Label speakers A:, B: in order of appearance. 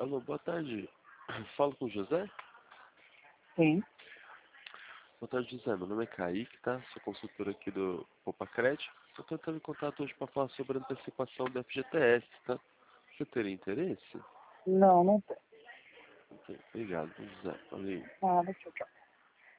A: Alô, boa tarde. Falo com o José?
B: Sim.
A: Boa tarde, José. Meu nome é Kaique, tá? Sou consultor aqui do Popacred. Estou tentando em contato hoje para falar sobre a antecipação do FGTS, tá? Você teria interesse?
B: Não, não tem.
A: Ok, obrigado, José. Valeu.
B: Nada, tchau, tchau.